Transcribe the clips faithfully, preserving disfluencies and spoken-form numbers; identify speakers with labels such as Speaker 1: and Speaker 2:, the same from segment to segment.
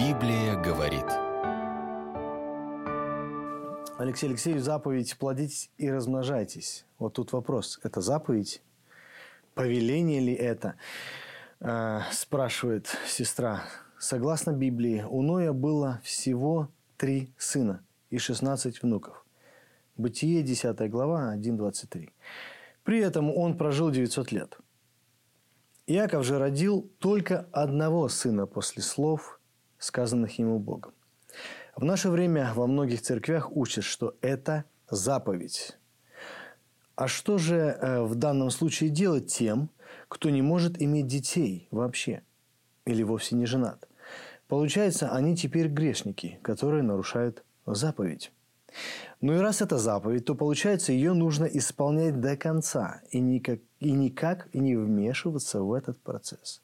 Speaker 1: Библия говорит.
Speaker 2: Алексей Алексеевич, заповедь «плодитесь и размножайтесь». Вот тут вопрос. Это заповедь? Повеление ли это? Э, спрашивает сестра. Согласно Библии, у Ноя было всего три сына и шестнадцать внуков. Бытие, десятая глава, один двадцать три. При этом он прожил девятьсот лет. Иаков же родил только одного сына после слов, сказанных ему Богом. В наше время во многих церквях учат, что это заповедь. А что же в данном случае делать тем, кто не может иметь детей вообще или вовсе не женат? Получается, они теперь грешники, которые нарушают заповедь. Ну и раз это заповедь, то получается, ее нужно исполнять до конца и никак, и никак и не вмешиваться в этот процесс.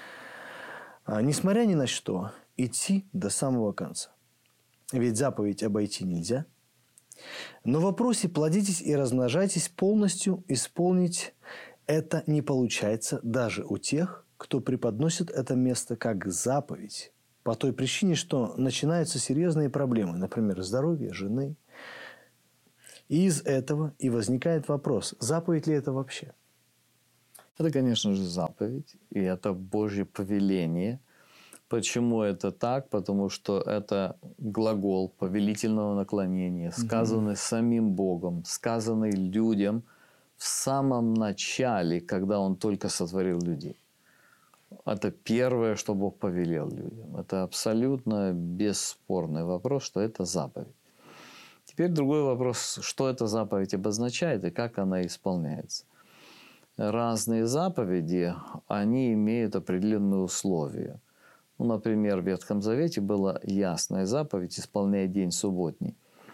Speaker 2: А, несмотря ни на что, идти до самого конца. Ведь заповедь обойти нельзя. Но в вопросе «плодитесь и размножайтесь» полностью исполнить это не получается даже у тех, кто преподносит это место как заповедь. По той причине, что начинаются серьезные проблемы, например, здоровье жены. И из этого и возникает вопрос, заповедь ли это вообще?
Speaker 3: Это, конечно же, заповедь, и это Божье повеление. Почему это так? Потому что это глагол повелительного наклонения, сказанный mm-hmm. самим Богом, сказанный людям в самом начале, когда Он только сотворил людей. Это первое, что Бог повелел людям. Это абсолютно бесспорный вопрос, что это заповедь. Теперь другой вопрос, что эта заповедь обозначает и как она исполняется. Разные заповеди, они имеют определенные условия. Ну, например, в Ветхом Завете была ясная заповедь «исполняй день субботний».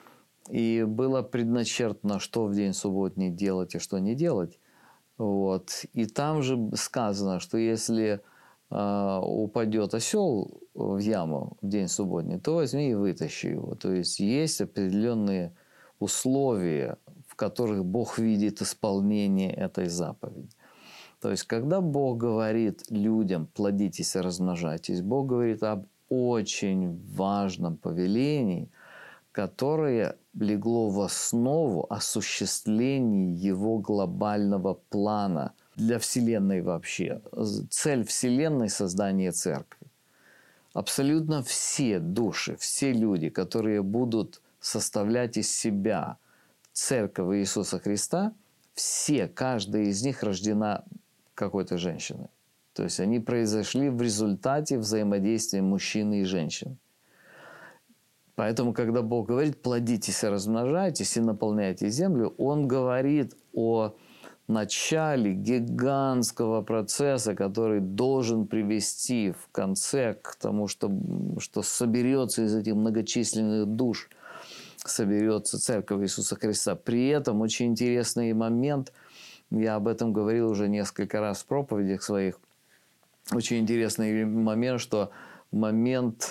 Speaker 3: И было предначертано, что в день субботний делать и что не делать. Вот. И там же сказано, что если э, упадет осел в яму в день субботний, то возьми и вытащи его. То есть есть определенные условия, в которых Бог видит исполнение этой заповеди. То есть, когда Бог говорит людям «плодитесь и размножайтесь», Бог говорит об очень важном повелении, которое легло в основу осуществления Его глобального плана для Вселенной вообще. Цель Вселенной – создание Церкви. Абсолютно все души, все люди, которые будут составлять из себя Церковь Иисуса Христа, все, каждая из них рождена какой-то женщиной. То есть они произошли в результате взаимодействия мужчины и женщины. Поэтому, когда Бог говорит «плодитесь и размножайтесь и наполняйте землю», Он говорит о начале гигантского процесса, который должен привести в конце к тому, что, что соберется из этих многочисленных душ, соберется Церковь Иисуса Христа. При этом очень интересный момент, я об этом говорил уже несколько раз в проповедях своих, очень интересный момент, что момент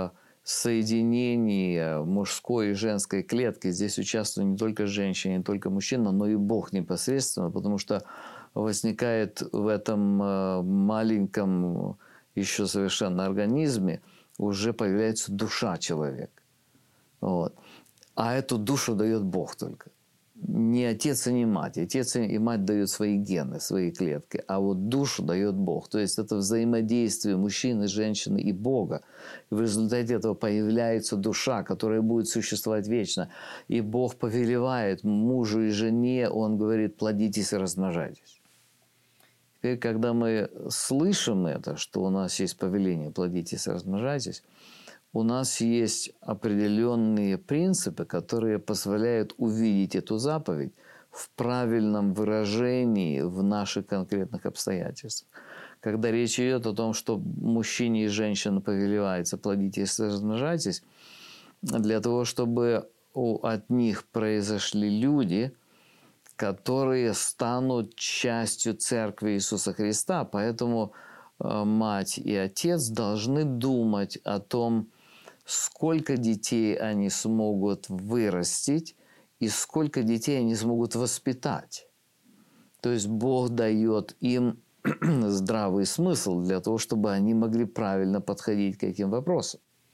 Speaker 3: соединения мужской и женской клетки, здесь участвуют не только женщины, не только мужчина, но и Бог непосредственно, потому что возникает в этом маленьком еще совершенно организме, уже появляется душа человека. Вот. А эту душу дает Бог только. Не отец и не мать. Отец и мать дают свои гены, свои клетки, а вот душу дает Бог. То есть это взаимодействие мужчины, женщины и Бога. И в результате этого появляется душа, которая будет существовать вечно. И Бог повелевает мужу и жене, Он говорит: плодитесь и размножайтесь. Теперь, когда мы слышим это, что у нас есть повеление плодитесь и размножайтесь, у нас есть определенные принципы, которые позволяют увидеть эту заповедь в правильном выражении в наших конкретных обстоятельствах. Когда речь идет о том, что мужчине и женщине повелевается плодитесь и размножайтесь, для того, чтобы от них произошли люди, которые станут частью Церкви Иисуса Христа. Поэтому мать и отец должны думать о том, сколько детей они смогут вырастить и сколько детей они смогут воспитать. То есть Бог дает им здравый смысл для того, чтобы они могли правильно подходить к этим вопросам.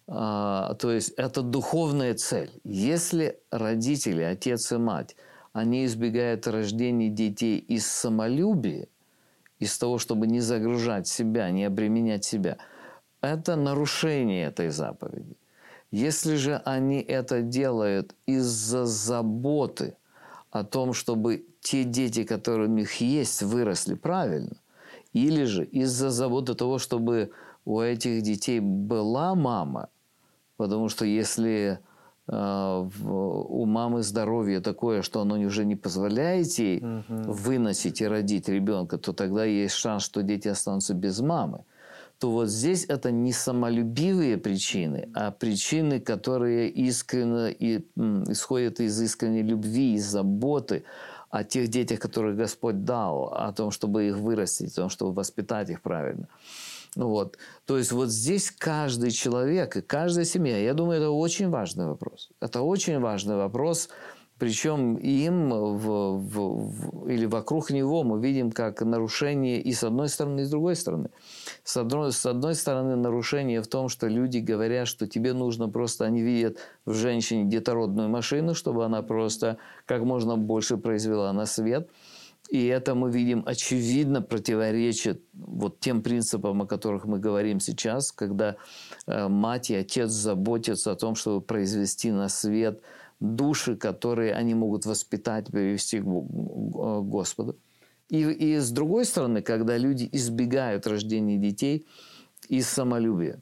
Speaker 3: А, то есть это духовная цель. Если родители, отец и мать, они избегают рождения детей из самолюбия, из того, чтобы не загружать себя, не обременять себя, это нарушение этой заповеди. Если же они это делают из-за заботы о том, чтобы те дети, которые у них есть, выросли правильно, или же из-за заботы того, чтобы у этих детей была мама, потому что если э, в, у мамы здоровье такое, что оно уже не позволяет ей
Speaker 2: Мгм.
Speaker 3: выносить и родить ребенка, то тогда есть шанс, что дети останутся без мамы. То вот здесь это не самолюбивые причины, а причины, которые искренне и, м, исходят из искренней любви и заботы о тех детях, которых Господь дал, о том, чтобы их вырастить, о том, чтобы воспитать их правильно. Ну вот. То есть вот здесь каждый человек и каждая семья, я думаю, это очень важный вопрос. Это очень важный вопрос. Причем им в, в, в, или вокруг него мы видим как нарушение и с одной стороны, и с другой стороны. С одной, с одной стороны, нарушение в том, что люди говорят, что тебе нужно просто, они видят в женщине детородную машину, чтобы она просто как можно больше произвела на свет. И это мы видим очевидно противоречит вот тем принципам, о которых мы говорим сейчас, когда э, мать и отец заботятся о том, чтобы произвести на свет души, которые они могут воспитать, привести к Господу. И, и с другой стороны, когда люди избегают рождения детей из самолюбия,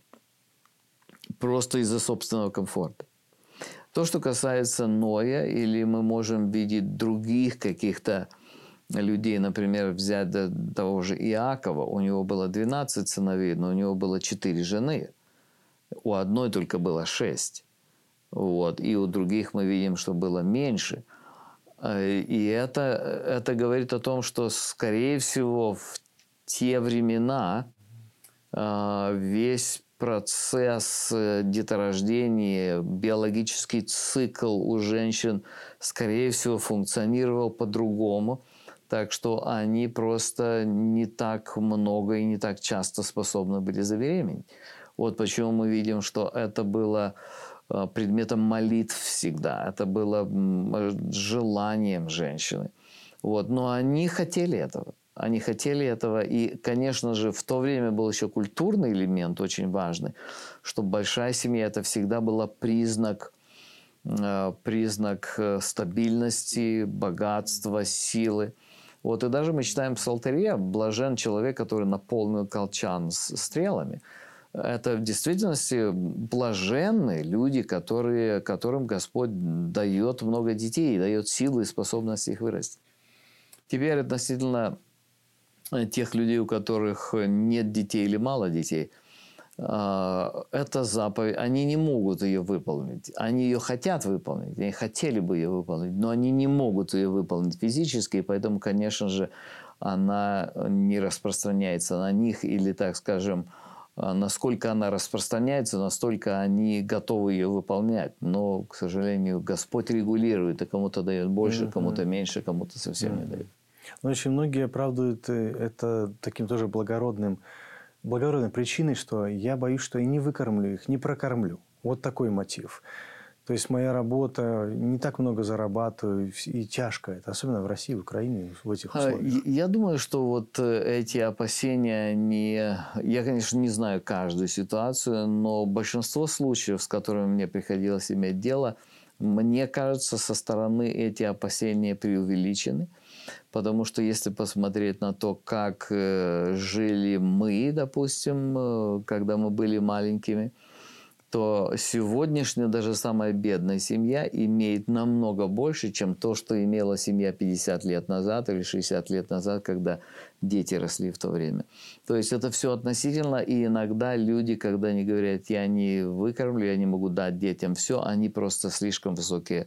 Speaker 3: просто из-за собственного комфорта. То, что касается Ноя, или мы можем видеть других каких-то людей, например, взять того же Иакова, у него было двенадцать сыновей, но у него было четыре жены. У одной только было шесть. Вот. И у других мы видим, что было меньше. И это, это говорит о том, что, скорее всего, в те времена весь процесс деторождения, биологический цикл у женщин, скорее всего, функционировал по-другому. Так что они просто не так много и не так часто способны были забеременеть. Вот почему мы видим, что это было предметом молитв всегда. Это было желанием женщины. Вот. Но они хотели этого. Они хотели этого. И, конечно же, в то время был еще культурный элемент очень важный, что большая семья – это всегда был признак, признак стабильности, богатства, силы. Вот, и даже мы читаем в Псалтыре: «Блажен человек, который наполнил колчан с стрелами». Это в действительности блаженные люди, которые, которым Господь дает много детей, дает силы и способность их вырасти. Теперь относительно тех людей, у которых нет детей или мало детей, эта заповедь, они не могут ее выполнить. Они ее хотят выполнить, они хотели бы ее выполнить, но они не могут ее выполнить физически, и поэтому, конечно же, она не распространяется на них, или, так скажем, насколько она распространяется, настолько они готовы ее выполнять. Но, к сожалению, Господь регулирует, и кому-то дает больше, кому-то меньше, кому-то совсем не дает.
Speaker 2: Но очень многие оправдывают это таким тоже благородным, благородной причиной, что я боюсь, что я не выкормлю их, не прокормлю. Вот такой мотив. То есть моя работа, не так много зарабатываю, и тяжко это, особенно в России, в Украине, в этих условиях.
Speaker 3: Я думаю, что вот эти опасения, не... я, конечно, не знаю каждую ситуацию, но большинство случаев, с которыми мне приходилось иметь дело, мне кажется, со стороны эти опасения преувеличены. Потому что если посмотреть на то, как жили мы, допустим, когда мы были маленькими, то сегодняшняя даже самая бедная семья имеет намного больше, чем то, что имела семья пятьдесят лет назад или шестьдесят лет назад, когда дети росли в то время. То есть это все относительно, и иногда люди, когда они говорят: я не выкормлю, я не могу дать детям все, они просто слишком высокие,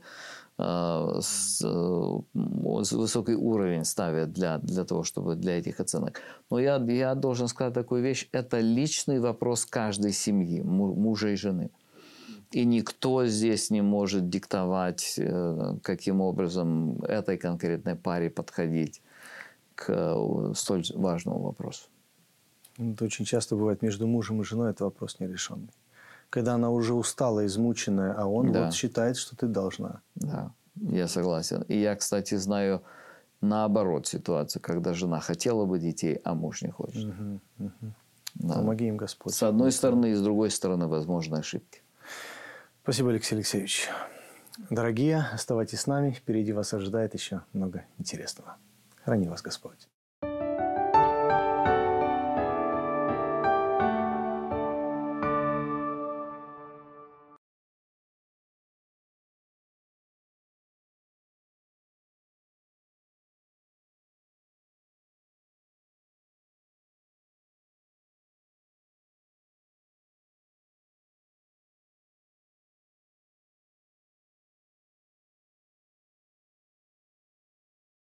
Speaker 3: с, высокий уровень ставят для, для того, чтобы для этих оценок. Но я, я должен сказать такую вещь: это личный вопрос каждой семьи, мужа и жены. И никто здесь не может диктовать, каким образом этой конкретной паре подходить к столь важному вопросу.
Speaker 2: Это очень часто бывает между мужем и женой, это вопрос нерешенный. Когда она уже устала, измученная, а он
Speaker 3: Да.
Speaker 2: вот считает, что ты должна.
Speaker 3: Да, я согласен. И я, кстати, знаю наоборот ситуацию, когда жена хотела бы детей, а муж не хочет.
Speaker 2: Мгм, мгм.
Speaker 3: Да.
Speaker 2: Помоги им, Господь.
Speaker 3: С одной стороны и с другой стороны возможны ошибки.
Speaker 2: Спасибо, Алексей Алексеевич. Дорогие, оставайтесь с нами. Впереди вас ожидает еще много интересного. Храни вас Господь.